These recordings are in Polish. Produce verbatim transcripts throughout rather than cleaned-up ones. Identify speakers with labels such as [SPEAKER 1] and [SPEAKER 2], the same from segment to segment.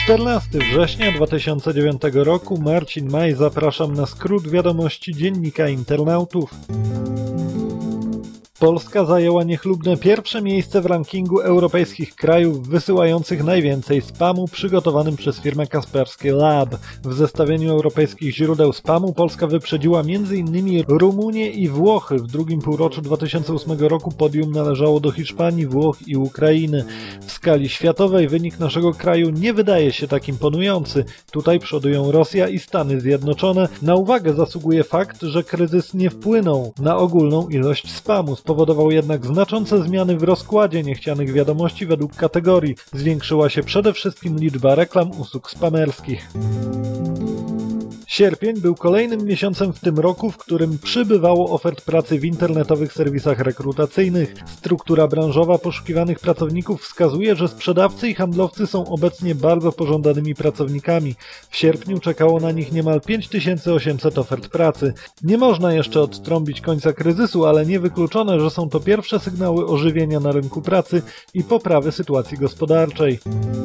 [SPEAKER 1] czternastego września dwa tysiące dziewiątego roku, Marcin Maj, zapraszam na skrót wiadomości Dziennika Internautów. Polska zajęła niechlubne pierwsze miejsce w rankingu europejskich krajów wysyłających najwięcej spamu przygotowanym przez firmę Kaspersky Lab. W zestawieniu europejskich źródeł spamu Polska wyprzedziła między innymi Rumunię i Włochy. W drugim półroczu dwa tysiące ósmego roku podium należało do Hiszpanii, Włoch i Ukrainy. W skali światowej wynik naszego kraju nie wydaje się tak imponujący. Tutaj przodują Rosja i Stany Zjednoczone. Na uwagę zasługuje fakt, że kryzys nie wpłynął na ogólną ilość spamu. Spowodował jednak znaczące zmiany w rozkładzie niechcianych wiadomości według kategorii. Zwiększyła się przede wszystkim liczba reklam usług spamerskich. Sierpień był kolejnym miesiącem w tym roku, w którym przybywało ofert pracy w internetowych serwisach rekrutacyjnych. Struktura branżowa poszukiwanych pracowników wskazuje, że sprzedawcy i handlowcy są obecnie bardzo pożądanymi pracownikami. W sierpniu czekało na nich niemal pięć tysięcy osiemset ofert pracy. Nie można jeszcze odtrąbić końca kryzysu, ale niewykluczone, że są to pierwsze sygnały ożywienia na rynku pracy i poprawy sytuacji gospodarczej.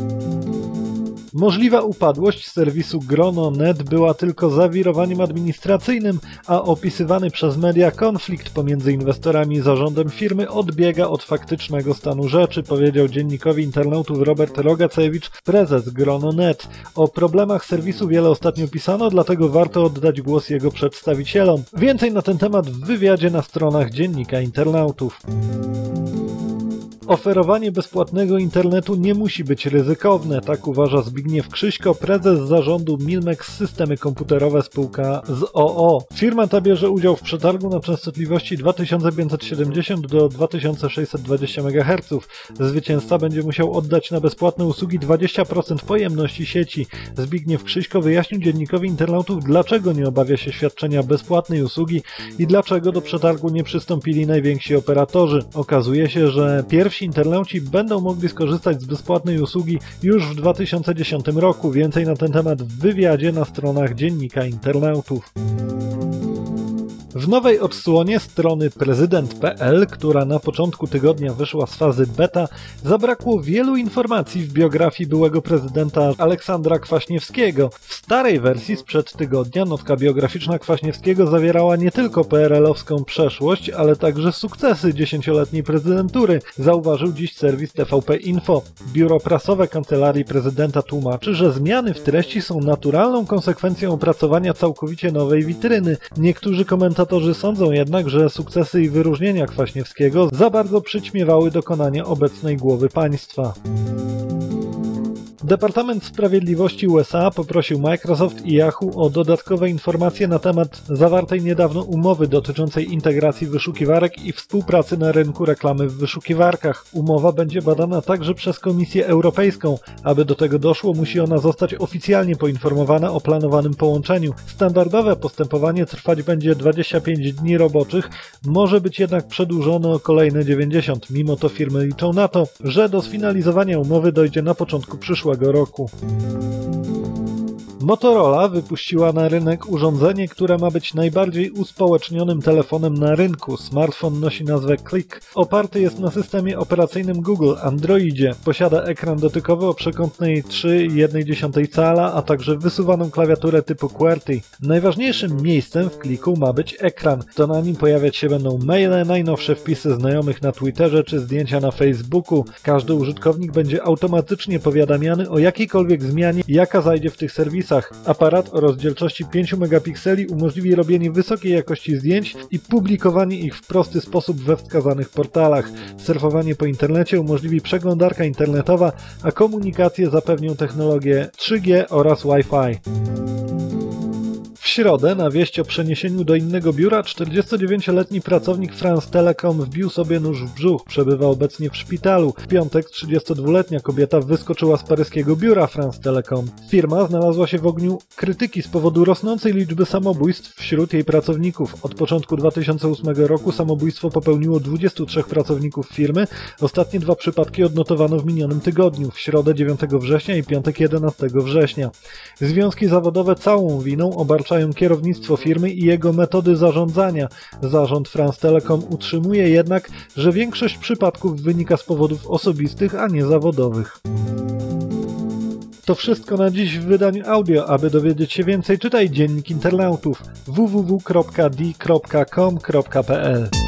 [SPEAKER 1] Możliwa upadłość serwisu Grono kropka net była tylko zawirowaniem administracyjnym, a opisywany przez media konflikt pomiędzy inwestorami i zarządem firmy odbiega od faktycznego stanu rzeczy, powiedział Dziennikowi Internautów Robert Rogacewicz, prezes Grono kropka net. O problemach serwisu wiele ostatnio pisano, dlatego warto oddać głos jego przedstawicielom. Więcej na ten temat w wywiadzie na stronach Dziennika Internautów. Oferowanie bezpłatnego internetu nie musi być ryzykowne, tak uważa Zbigniew Krzyśko, prezes zarządu Milmex Systemy Komputerowe spółka z o o. Firma ta bierze udział w przetargu na częstotliwości dwa tysiące pięćset siedemdziesiąt do dwa tysiące sześćset dwadzieścia megaherców. Zwycięzca będzie musiał oddać na bezpłatne usługi dwadzieścia procent pojemności sieci. Zbigniew Krzyśko wyjaśnił Dziennikowi Internautów, dlaczego nie obawia się świadczenia bezpłatnej usługi i dlaczego do przetargu nie przystąpili najwięksi operatorzy. Okazuje się, że pierwsi internauci będą mogli skorzystać z bezpłatnej usługi już w dwa tysiące dziesiątym roku. Więcej na ten temat w wywiadzie na stronach Dziennika Internautów. W nowej odsłonie strony prezydent kropka pe el, która na początku tygodnia wyszła z fazy beta, zabrakło wielu informacji w biografii byłego prezydenta Aleksandra Kwaśniewskiego. W starej wersji sprzed tygodnia notka biograficzna Kwaśniewskiego zawierała nie tylko pe er elowską przeszłość, ale także sukcesy dziesięcioletniej prezydentury, zauważył dziś serwis T V P Info. Biuro prasowe Kancelarii Prezydenta tłumaczy, że zmiany w treści są naturalną konsekwencją opracowania całkowicie nowej witryny. Niektórzy komentatorzy Komentatorzy sądzą jednak, że sukcesy i wyróżnienia Kwaśniewskiego za bardzo przyćmiewały dokonania obecnej głowy państwa. Departament Sprawiedliwości U S A poprosił Microsoft i Yahoo o dodatkowe informacje na temat zawartej niedawno umowy dotyczącej integracji wyszukiwarek i współpracy na rynku reklamy w wyszukiwarkach. Umowa będzie badana także przez Komisję Europejską. Aby do tego doszło, musi ona zostać oficjalnie poinformowana o planowanym połączeniu. Standardowe postępowanie trwać będzie dwadzieścia pięć dni roboczych, może być jednak przedłużone o kolejne dziewięćdziesiąt. Mimo to firmy liczą na to, że do sfinalizowania umowy dojdzie na początku przyszłego roku. Motorola wypuściła na rynek urządzenie, które ma być najbardziej uspołecznionym telefonem na rynku. Smartfon nosi nazwę Click. Oparty jest na systemie operacyjnym Google Androidzie. Posiada ekran dotykowy o przekątnej trzy i jedna dziesiąta cala, a także wysuwaną klawiaturę typu QWERTY. Najważniejszym miejscem w Clicku ma być ekran. To na nim pojawiać się będą maile, najnowsze wpisy znajomych na Twitterze czy zdjęcia na Facebooku. Każdy użytkownik będzie automatycznie powiadamiany o jakiejkolwiek zmianie, jaka zajdzie w tych serwisach. Aparat o rozdzielczości pięć megapikseli umożliwi robienie wysokiej jakości zdjęć i publikowanie ich w prosty sposób we wskazanych portalach. Surfowanie po internecie umożliwi przeglądarka internetowa, a komunikację zapewnią technologie trzy G oraz Wi-Fi. W środę na wieść o przeniesieniu do innego biura czterdziestodziewięcioletni pracownik France Telecom wbił sobie nóż w brzuch, przebywa obecnie w szpitalu. W piątek trzydziestodwuletnia kobieta wyskoczyła z paryskiego biura France Telecom. Firma znalazła się w ogniu krytyki z powodu rosnącej liczby samobójstw wśród jej pracowników. Od początku dwa tysiące ósmego roku samobójstwo popełniło dwudziestu trzech pracowników firmy. Ostatnie dwa przypadki odnotowano w minionym tygodniu, w środę dziewiątego września i piątek jedenastego września. Związki zawodowe całą winą obarczają kierownictwo firmy i jego metody zarządzania. Zarząd France Telecom utrzymuje jednak, że większość przypadków wynika z powodów osobistych, a nie zawodowych. To wszystko na dziś w wydaniu audio. Aby dowiedzieć się więcej, czytaj Dziennik Internautów w w w kropka d kropka com kropka p l.